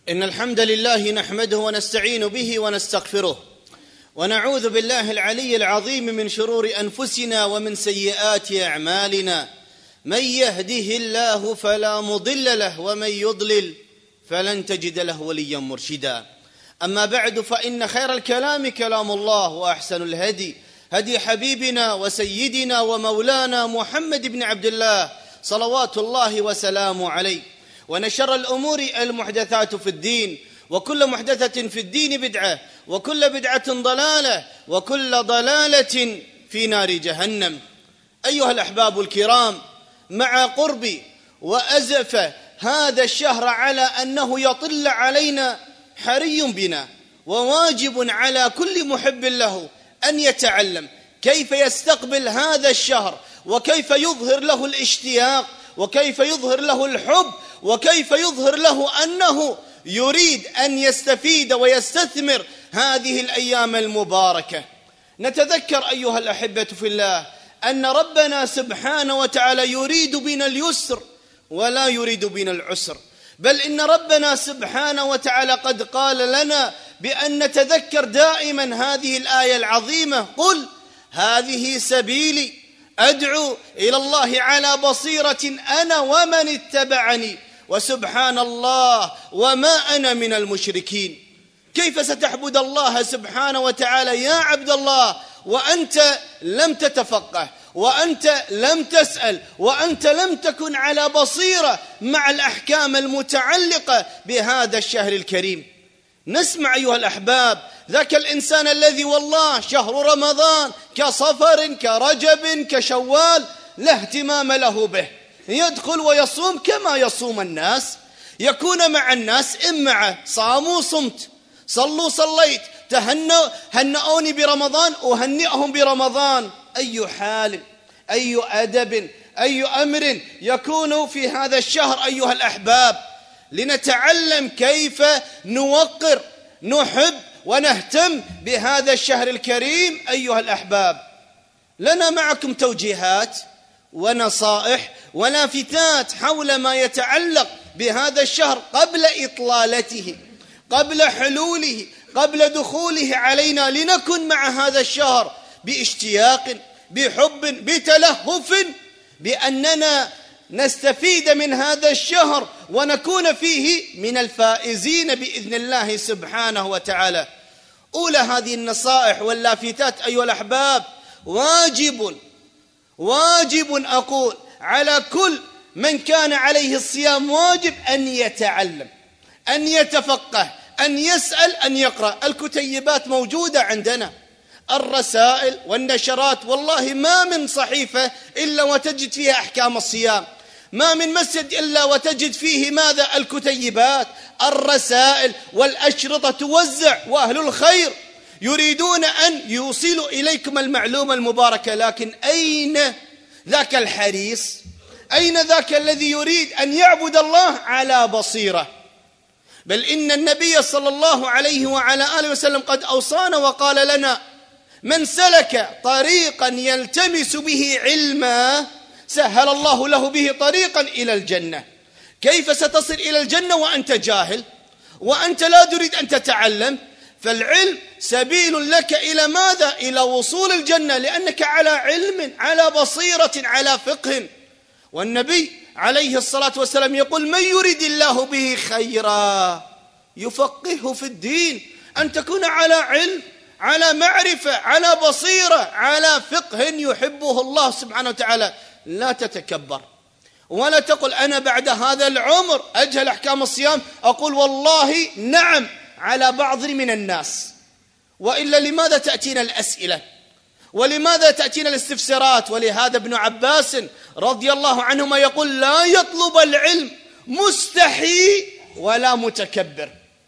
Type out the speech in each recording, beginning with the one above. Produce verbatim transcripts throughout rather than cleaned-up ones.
إن الحمد لله نحمده ونستعين به ونستغفره ونعوذ بالله العلي العظيم من شرور أنفسنا ومن سيئات أعمالنا. من يهده الله فلا مضل له ومن يضلل فلن تجد له وليا مرشدا. أما بعد، فإن خير الكلام كلام الله، وأحسن الهدي هدي حبيبنا وسيدنا ومولانا محمد بن عبد الله صلوات الله وسلامه عليه. ونشر الأمور المحدثات في الدين، وكل محدثة في الدين بدعة، وكل بدعة ضلالة، وكل ضلالة في نار جهنم. أيها الأحباب الكرام، مع قرب وأزف هذا الشهر على أنه يطل علينا، حري بنا وواجب على كل محب له أن يتعلم كيف يستقبل هذا الشهر، وكيف يظهر له الاشتياق، وكيف يظهر له الحب، وكيف يظهر له أنه يريد أن يستفيد ويستثمر هذه الأيام المباركة. نتذكر أيها الأحبة في الله أن ربنا سبحانه وتعالى يريد بنا اليسر ولا يريد بنا العسر، بل إن ربنا سبحانه وتعالى قد قال لنا بأن نتذكر دائما هذه الآية العظيمة: قل هذه سبيلي أدعو إلى الله على بصيرة أنا ومن اتبعني وسبحان الله وما أنا من المشركين. كيف ستعبد الله سبحانه وتعالى يا عبد الله وأنت لم تتفقه، وأنت لم تسأل، وأنت لم تكن على بصيرة مع الأحكام المتعلقة بهذا الشهر الكريم؟ نسمع أيها الأحباب ذاك الإنسان الذي والله شهر رمضان كصفر كرجب كشوال لا اهتمام له به، يدخل ويصوم كما يصوم الناس، يكون مع الناس إن معه صاموا صمت، صلوا صليت، تهنوا هنئوني برمضان أهنئهم برمضان. أي حال، أي أدب، أي أمر يكون في هذا الشهر أيها الأحباب، لنتعلم كيف نوقر نحب ونهتم بهذا الشهر الكريم. أيها الأحباب، لنا معكم توجيهات ونصائح ولافتات حول ما يتعلق بهذا الشهر قبل إطلالته، قبل حلوله، قبل دخوله علينا، لنكن مع هذا الشهر باشتياق، بحب، بتلهف، بأننا نستفيد من هذا الشهر ونكون فيه من الفائزين بإذن الله سبحانه وتعالى. أولى هذه النصائح واللافتات أيها الأحباب: واجب واجب أقول على كل من كان عليه الصيام واجب أن يتعلم، أن يتفقه، أن يسأل، أن يقرأ. الكتيبات موجودة عندنا، الرسائل والنشرات، والله ما من صحيفة إلا وتجد فيها أحكام الصيام، ما من مسجد إلا وتجد فيه ماذا؟ الكتيبات، الرسائل والأشرطة توزع، وأهل الخير يريدون أن يوصلوا إليكم المعلومة المباركة. لكن أين ذاك الحريص؟ أين ذاك الذي يريد أن يعبد الله على بصيرة؟ بل إن النبي صلى الله عليه وعلى آله وسلم قد أوصانا وقال لنا: من سلك طريقا يلتمس به علما سهل الله له به طريقا إلى الجنة. كيف ستصل إلى الجنة وأنت جاهل، وأنت لا تريد أن تتعلم؟ فالعلم سبيل لك إلى ماذا؟ إلى وصول الجنة، لأنك على علم، على بصيرة، على فقه. والنبي عليه الصلاة والسلام يقول: من يريد الله به خيرا يفقهه في الدين. أن تكون على علم، على معرفة، على بصيرة، على فقه يحبه الله سبحانه وتعالى. لا تتكبر ولا تقل أنا بعد هذا العمر أجهل أحكام الصيام. أقول والله نعم على بعض من الناس، وإلا لماذا تأتينا الأسئلة؟ ولماذا تأتينا الاستفسارات؟ ولهذا ابن عباس رضي الله عنهما يقول: لا يطلب العلم مستحي ولا متكبر.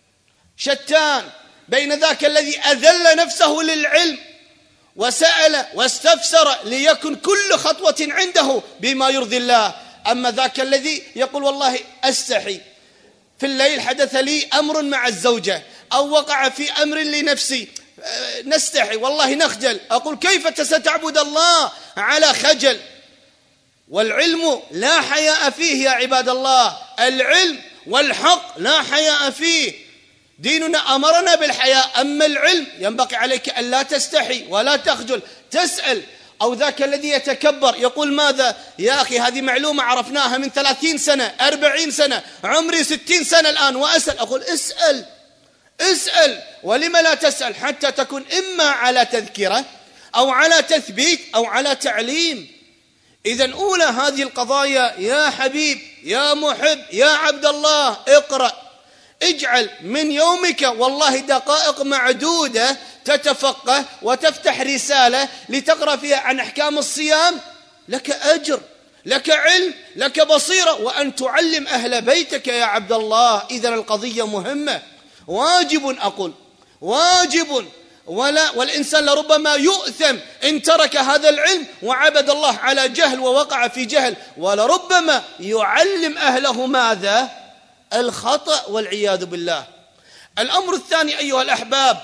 شتان بين ذاك الذي أذل نفسه للعلم وسأل واستفسر ليكن كل خطوة عنده بما يرضي الله، أما ذاك الذي يقول والله أستحي، في الليل حدث لي أمر مع الزوجة أو وقع في أمر لنفسي، نستحي والله نخجل. أقول كيف ستعبد الله على خجل؟ والعلم لا حياء فيه يا عباد الله. العلم والحق لا حياء فيه. ديننا أمرنا بالحياء، أما العلم ينبغي عليك أن لا تستحي ولا تخجل، تسأل. أو ذاك الذي يتكبر يقول ماذا يا أخي، هذه معلومة عرفناها من ثلاثين سنة أربعين سنة، عمري ستين سنة الآن وأسأل. أقول اسأل اسأل، ولم لا تسأل؟ حتى تكون إما على تذكرة أو على تثبيت أو على تعليم. إذن أولى هذه القضايا يا حبيب يا محب يا عبد الله، اقرأ. اجعل من يومك والله دقائق معدودة تتفقه وتفتح رسالة لتقرأ فيها عن أحكام الصيام، لك أجر، لك علم، لك بصيرة، وأن تعلم أهل بيتك يا عبد الله. إذن القضية مهمة، واجب، أقول واجب، ولا والإنسان لربما يؤثم إن ترك هذا العلم وعبد الله على جهل ووقع في جهل، ولربما يعلم أهله ماذا؟ الخطأ والعياذ بالله. الأمر الثاني أيها الأحباب،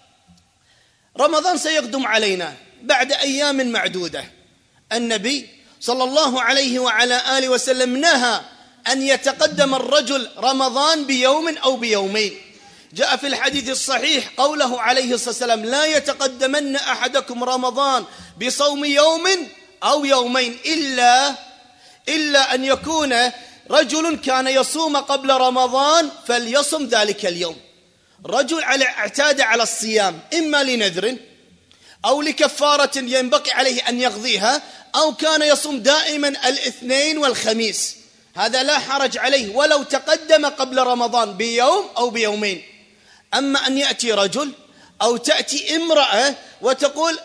رمضان سيقدم علينا بعد أيام معدودة. النبي صلى الله عليه وعلى آله وسلم نهى أن يتقدم الرجل رمضان بيوم أو بيومين. جاء في الحديث الصحيح قوله عليه الصلاة والسلام: لا يتقدمن أحدكم رمضان بصوم يوم أو يومين إلا إلا أن يكون رجل كان يصوم قبل رمضان فليصم ذلك اليوم. رجل على اعتاد على الصيام إما لنذر أو لكفارة ينبغي عليه أن يقضيها، أو كان يصوم دائما الاثنين والخميس، هذا لا حرج عليه ولو تقدم قبل رمضان بيوم أو بيومين. أما أن يأتي رجل أو تأتي امرأة وتقول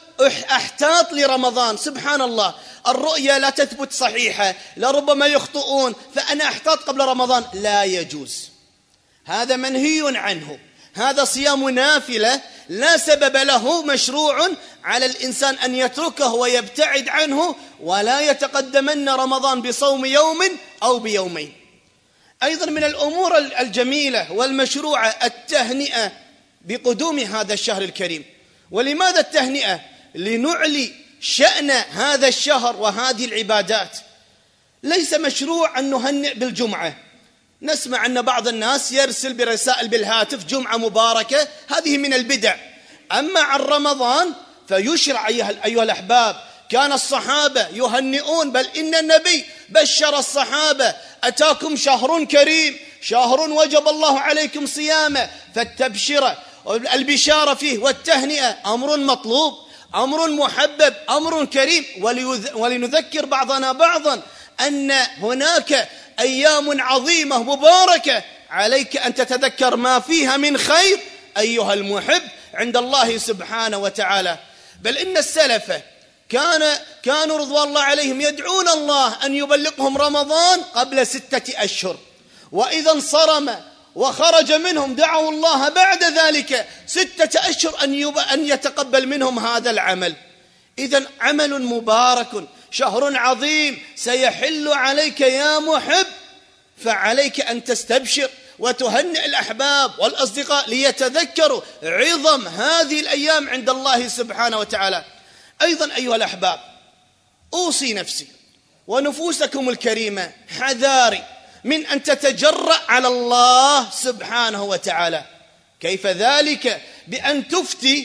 احتاط لرمضان، سبحان الله، الرؤية لا تثبت صحيحة، لربما يخطئون، فأنا احتاط قبل رمضان، لا يجوز، هذا منهي عنه، هذا صيام نافلة لا سبب له، مشروع على الإنسان أن يتركه ويبتعد عنه، ولا يتقدمن رمضان بصوم يوم أو بيومين. أيضا من الأمور الجميلة والمشروعة التهنئة بقدوم هذا الشهر الكريم. ولماذا التهنئة؟ لنعلي شأن هذا الشهر وهذه العبادات. ليس مشروع أن نهنئ بالجمعة، نسمع أن بعض الناس يرسل برسائل بالهاتف جمعة مباركة، هذه من البدع. أما عن رمضان فيشرع أيها الأحباب، كان الصحابة يهنئون، بل إن النبي بشر الصحابة: أتاكم شهر كريم، شهر وجب الله عليكم صيامه، فالتبشرة البشارة فيه والتهنئة أمر مطلوب، أمر محبب، أمر كريم. ولنذكر بعضنا بعضا أن هناك أيام عظيمة مباركة، عليك أن تتذكر ما فيها من خير أيها المحب عند الله سبحانه وتعالى. بل إن السلف كان كانوا رضوان الله عليهم يدعون الله أن يبلغهم رمضان قبل ستة أشهر، وإذا انصرم وخرج منهم دعوا الله بعد ذلك ستة أشهر أن أن يتقبل منهم هذا العمل. إذن عمل مبارك، شهر عظيم سيحل عليك يا محب، فعليك أن تستبشر وتهنئ الأحباب والأصدقاء ليتذكروا عظم هذه الأيام عند الله سبحانه وتعالى. أيضا أيها الأحباب، أوصي نفسي ونفوسكم الكريمة حذاري من أن تتجرأ على الله سبحانه وتعالى. كيف ذلك؟ بأن تفتي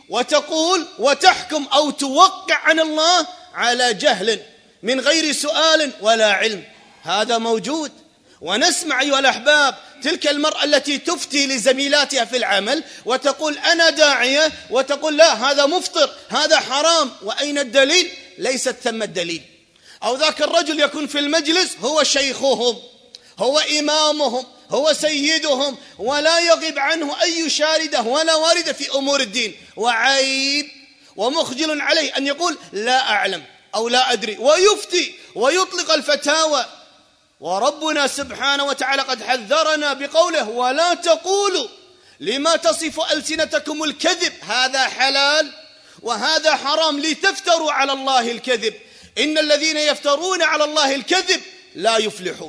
وتقول وتحكم أو توقع عن الله على جهل من غير سؤال ولا علم، هذا موجود. ونسمع أيها الأحباب تلك المرأة التي تفتي لزميلاتها في العمل وتقول أنا داعية، وتقول لا هذا مفطر، هذا حرام، وأين الدليل؟ ليست ثم الدليل. أو ذاك الرجل يكون في المجلس هو شيخهم، هو إمامهم، هو سيدهم، ولا يغيب عنه أي شاردة ولا واردة في أمور الدين، وعيب ومخجل عليه أن يقول لا أعلم أو لا أدري، ويفتي ويطلق الفتاوى. وربنا سبحانه وتعالى قد حذرنا بقوله ولا تقولوا لما تصف ألسنتكم الكذب، هذا حلال وهذا حرام، لتفتروا على الله الكذب، إن الذين يفترون على الله الكذب لا يفلحون.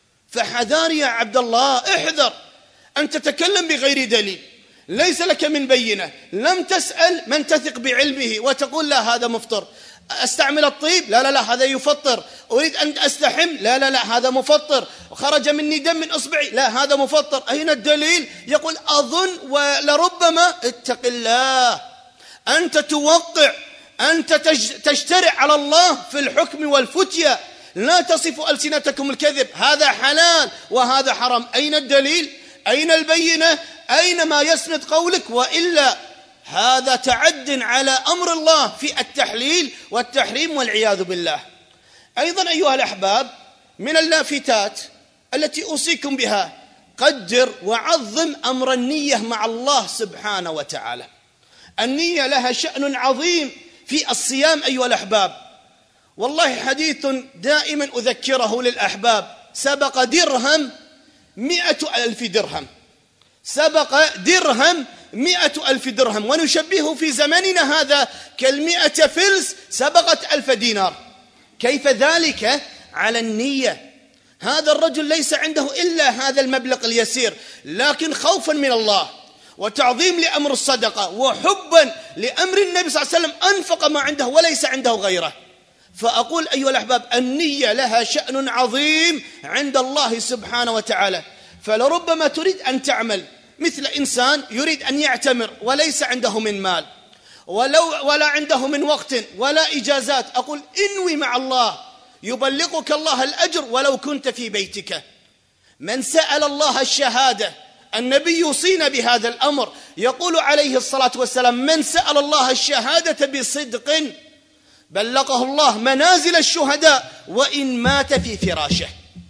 فحذار يا عبد الله، احذر أن تتكلم بغير دليل، ليس لك من بينة، لم تسأل من تثق بعلمه وتقول لا هذا مفطر. أستعمل الطيب، لا لا لا هذا يفطر. أريد أن أستحم، لا لا لا هذا مفطر. خرج مني دم من إصبعي، لا هذا مفطر. أين الدليل؟ يقول أظن ولربما. اتق الله، أنت توقع، أنت تجترع على الله في الحكم والفتية. لا تصف ألسنتكم الكذب، هذا حلال وهذا حرام. أين الدليل؟ أين البينة؟ أين ما يسند قولك؟ وإلا هذا تعد على أمر الله في التحليل والتحريم والعياذ بالله. أيضا أيها الأحباب، من اللافتات التي أوصيكم بها، قدر وعظم أمر النية مع الله سبحانه وتعالى. النية لها شأن عظيم في الصيام أيها الأحباب. والله حديث دائما أذكره للأحباب، سبق درهم مئة ألف درهم، سبق درهم مئة ألف درهم، ونشبهه في زمننا هذا كالمئة فلس سبقت ألف دينار. كيف ذلك؟ على النية. هذا الرجل ليس عنده إلا هذا المبلغ اليسير، لكن خوفا من الله وتعظيم لأمر الصدقة وحبا لأمر النبي صلى الله عليه وسلم أنفق ما عنده وليس عنده غيره. فأقول أيها الأحباب، النية لها شأن عظيم عند الله سبحانه وتعالى. فلربما تريد أن تعمل مثل إنسان يريد أن يعتمر وليس عنده من مال ولو ولا عنده من وقت ولا إجازات، أقول انوي مع الله، يبلغك الله الأجر ولو كنت في بيتك. من سأل الله الشهادة، النبي يوصينا بهذا الأمر، يقول عليه الصلاة والسلام: من سأل الله الشهادة بصدق بلغه الله منازل الشهداء وإن مات في فراشه.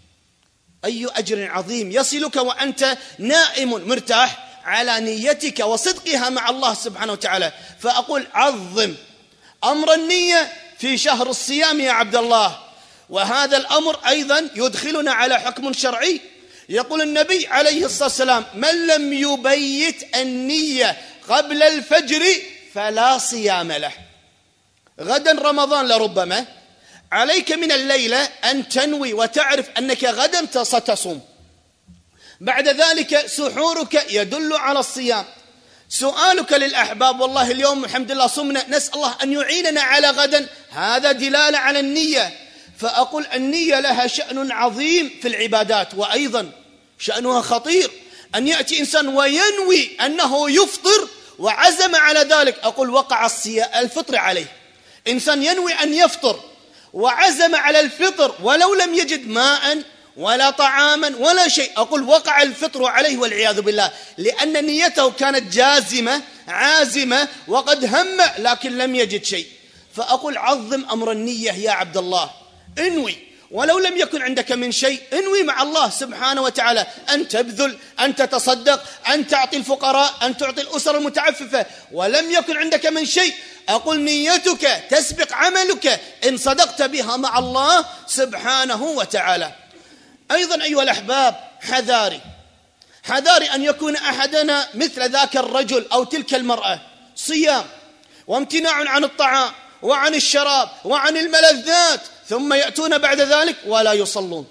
أي أجر عظيم يصلك وأنت نائم مرتاح على نيتك وصدقها مع الله سبحانه وتعالى. فأقول عظم أمر النية في شهر الصيام يا عبد الله. وهذا الأمر أيضا يدخلنا على حكم شرعي. يقول النبي عليه الصلاة والسلام: من لم يبيت النية قبل الفجر فلا صيام له. غدا رمضان لربما، عليك من الليلة أن تنوي وتعرف أنك غدا ستصوم. بعد ذلك سحورك يدل على الصيام. سؤالك للأحباب: والله اليوم الحمد لله صمنا، نسأل الله أن يعيننا على غدا، هذا دلالة على النية. فأقول النية لها شأن عظيم في العبادات، وأيضا شأنها خطير. أن يأتي إنسان وينوي أنه يفطر وعزم على ذلك، أقول وقع الفطر عليه. إنسان ينوي أن يفطر وعزم على الفطر ولو لم يجد ماء ولا طعاما ولا شيء، أقول وقع الفطر عليه والعياذ بالله، لأن نيته كانت جازمة عازمة وقد هم لكن لم يجد شيء. فأقول عظم أمر النية يا عبد الله، انوي ولو لم يكن عندك من شيء، انوي مع الله سبحانه وتعالى أن تبذل، أن تتصدق، أن تعطي الفقراء، أن تعطي الأسر المتعففة. ولم يكن عندك من شيء، أقول نيتك تسبق عملك إن صدقت بها مع الله سبحانه وتعالى. أيضا أيها الأحباب، حذاري حذاري أن يكون أحدنا مثل ذاك الرجل أو تلك المرأة، صيام وامتناع عن الطعام وعن الشراب وعن الملذات، ثم يأتون بعد ذلك ولا يصلون.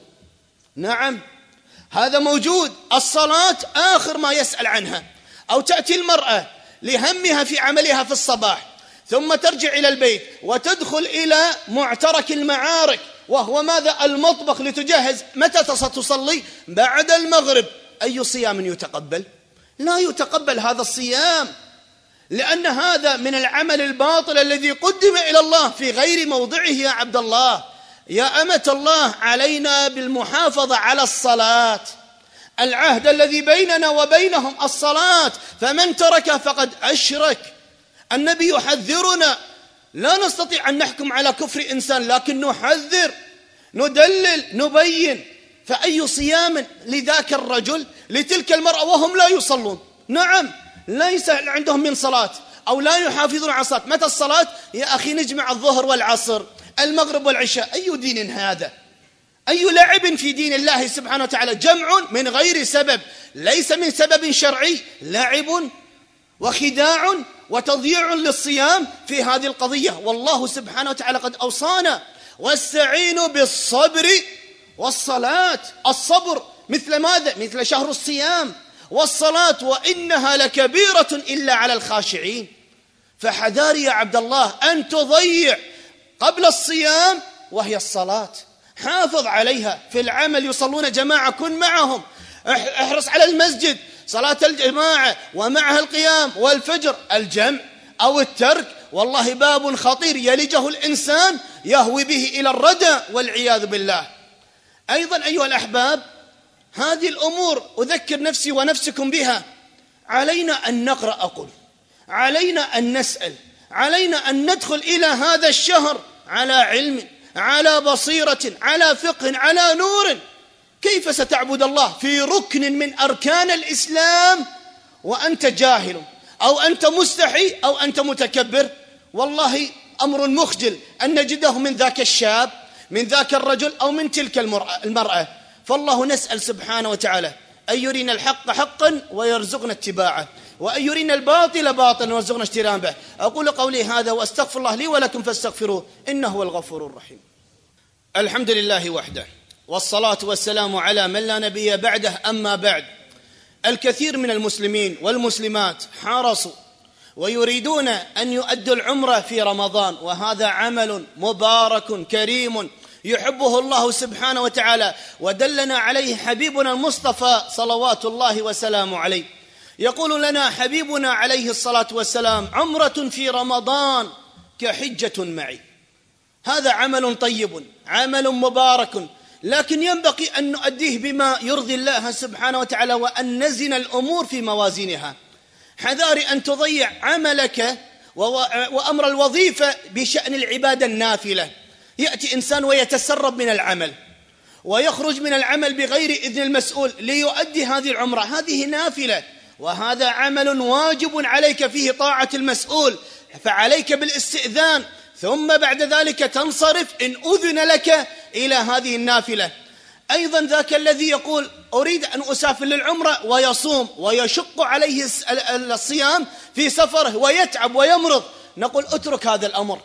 نعم هذا موجود. الصلاة آخر ما يسأل عنها. أو تأتي المرأة لهمها في عملها في الصباح، ثم ترجع إلى البيت وتدخل إلى معترك المعارك، وهو ماذا؟ المطبخ، لتجهز. متى تصلي؟ بعد المغرب. أي صيام يتقبل؟ لا يتقبل هذا الصيام، لأن هذا من العمل الباطل الذي قدم إلى الله في غير موضعه يا عبد الله. يا أمة الله، علينا بالمحافظة على الصلاة. العهد الذي بيننا وبينهم الصلاة، فمن ترك فقد أشرك. النبي يحذرنا، لا نستطيع أن نحكم على كفر إنسان، لكن نحذر، ندلل، نبين. فأي صيام لذاك الرجل لتلك المرأة وهم لا يصلون؟ نعم ليس عندهم من صلاة أو لا يحافظون على الصلاة. متى الصلاة؟ يا أخي نجمع الظهر والعصر، المغرب والعشاء. أي دين هذا؟ أي لعب في دين الله سبحانه وتعالى؟ جمع من غير سبب، ليس من سبب شرعي، لعب وخداع وتضييع للصيام في هذه القضية. والله سبحانه وتعالى قد أوصانا: واستعينوا بالصبر والصلاة. الصبر مثل ماذا؟ مثل شهر الصيام. والصلاة وإنها لكبيرة إلا على الخاشعين. فحذاري يا عبد الله أن تضيع قبل الصيام وهي الصلاة. حافظ عليها. في العمل يصلون جماعة، كن معهم، احرص على المسجد، صلاة الجماعة ومعها القيام والفجر. الجمع أو الترك والله باب خطير يلجه الإنسان يهوي به إلى الردى والعياذ بالله. أيضا أيها الأحباب، هذه الأمور أذكر نفسي ونفسكم بها. علينا أن نقرأ، أقول علينا أن نسأل، علينا أن ندخل إلى هذا الشهر على علم، على بصيرة، على فقه، على نور. كيف ستعبد الله في ركن من أركان الإسلام وأنت جاهل أو أنت مستحي أو أنت متكبر؟ والله أمر مخجل أن نجده من ذاك الشاب، من ذاك الرجل، أو من تلك المرأة. فالله نسأل سبحانه وتعالى أن يرينا الحق حقا ويرزقنا اتباعه، وأن يرينا الباطل باطلا ويرزقنا اجتنابه. أقول قولي هذا وأستغفر الله لي ولكم فاستغفروه إنه هو الغفور الرحيم. الحمد لله وحده، والصلاة والسلام على من لا نبي بعده. أما بعد، الكثير من المسلمين والمسلمات حرصوا ويريدون أن يؤدوا العمرة في رمضان، وهذا عمل مبارك كريم يحبه الله سبحانه وتعالى، ودلنا عليه حبيبنا المصطفى صلوات الله وسلامه عليه. يقول لنا حبيبنا عليه الصلاة والسلام: عمرة في رمضان كحجة معي. هذا عمل طيب، عمل مبارك، لكن ينبغي أن نؤديه بما يرضي الله سبحانه وتعالى، وأن نزن الأمور في موازينها. حذار أن تضيع عملك وأمر الوظيفة بشأن العبادة النافلة. يأتي إنسان ويتسرب من العمل ويخرج من العمل بغير إذن المسؤول ليؤدي هذه العمرة، هذه نافلة، وهذا عمل واجب عليك فيه طاعة المسؤول، فعليك بالاستئذان، ثم بعد ذلك تنصرف إن أذن لك إلى هذه النافلة. أيضا ذاك الذي يقول أريد أن أسافر للعمرة ويصوم ويشق عليه الصيام في سفره ويتعب ويمرض، نقول اترك هذا الأمر.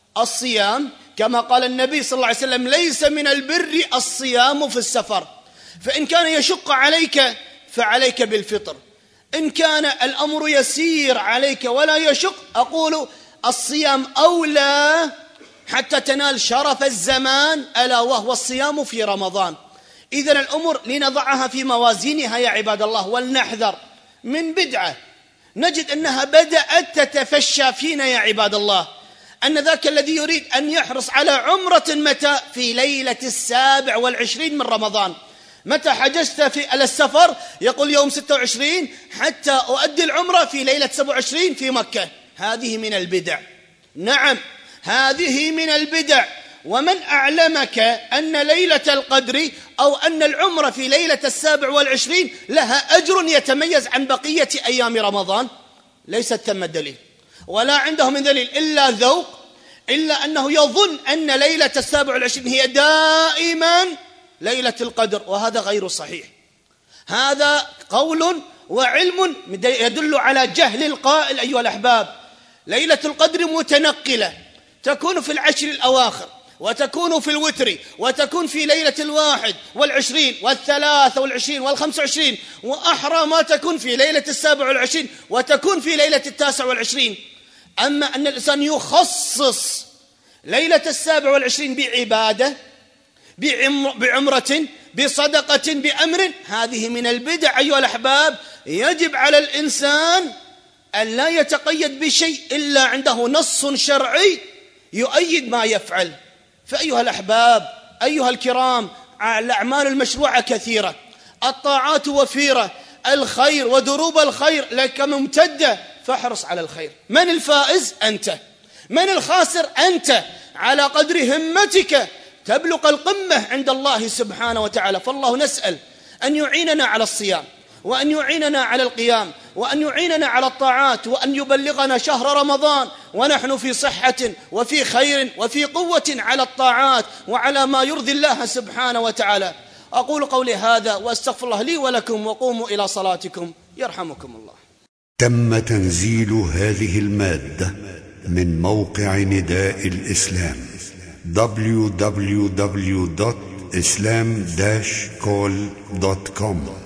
الصيام كما قال النبي صلى الله عليه وسلم: ليس من البر الصيام في السفر. فإن كان يشق عليك فعليك بالفطر، إن كان الأمر يسير عليك ولا يشق، أقول الصيام أولى حتى تنال شرف الزمان، ألا وهو الصيام في رمضان. إذن الأمور لنضعها في موازينها يا عباد الله، ولنحذر من بدعة نجد أنها بدأت تتفشى فينا يا عباد الله، أن ذاك الذي يريد أن يحرص على عمرة متى؟ في ليلة السابع والعشرين من رمضان. متى حجزت في السفر؟ يقول يوم ستة وعشرين حتى أؤدي العمرة في ليلة سبعة وعشرين في مكة. هذه من البدع، نعم هذه من البدع. ومن أعلمك أن ليلة القدر أو أن العمرة في ليلة السابع والعشرين لها أجر يتميز عن بقية أيام رمضان؟ ليست ثم دليل، ولا عنده من دليل إلا ذوق، إلا أنه يظن أن ليلة السابع والعشرين هي دائما ليلة القدر، وهذا غير صحيح. هذا قول وعلم يدل على جهل القائل أيها الأحباب. ليلة القدر متنقلة، تكون في العشر الأواخر، وتكون في الوتر، وتكون في ليلة الواحد والعشرين والثلاثة والعشرين والخمس وعشرين، وأحرى ما تكون في ليلة السابع والعشرين، وتكون في ليلة التاسع والعشرين. أما أن الإنسان يخصص ليلة السابع والعشرين بعبادة، بعمرة، بصدقة، بأمر، هذه من البدع أيها الأحباب. يجب على الإنسان أن لا يتقيد بشيء إلا عنده نص شرعي يؤيد ما يفعل. فأيها الأحباب، أيها الكرام، الأعمال المشروعة كثيرة، الطاعات وفيرة، الخير ودروب الخير لك ممتدة، فاحرص على الخير. من الفائز؟ أنت. من الخاسر؟ أنت. على قدر همتك تبلغ القمة عند الله سبحانه وتعالى. فالله نسأل أن يعيننا على الصيام، وأن يعيننا على القيام، وأن يعيننا على الطاعات، وأن يبلغنا شهر رمضان ونحن في صحة وفي خير وفي قوة على الطاعات وعلى ما يرضي الله سبحانه وتعالى. أقول قولي هذا وأستغفر الله لي ولكم، وقوموا إلى صلاتكم يرحمكم الله. تم تنزيل هذه المادة من موقع نداء الإسلام دبليو دبليو دبليو دوت إسلام داش كول دوت كوم.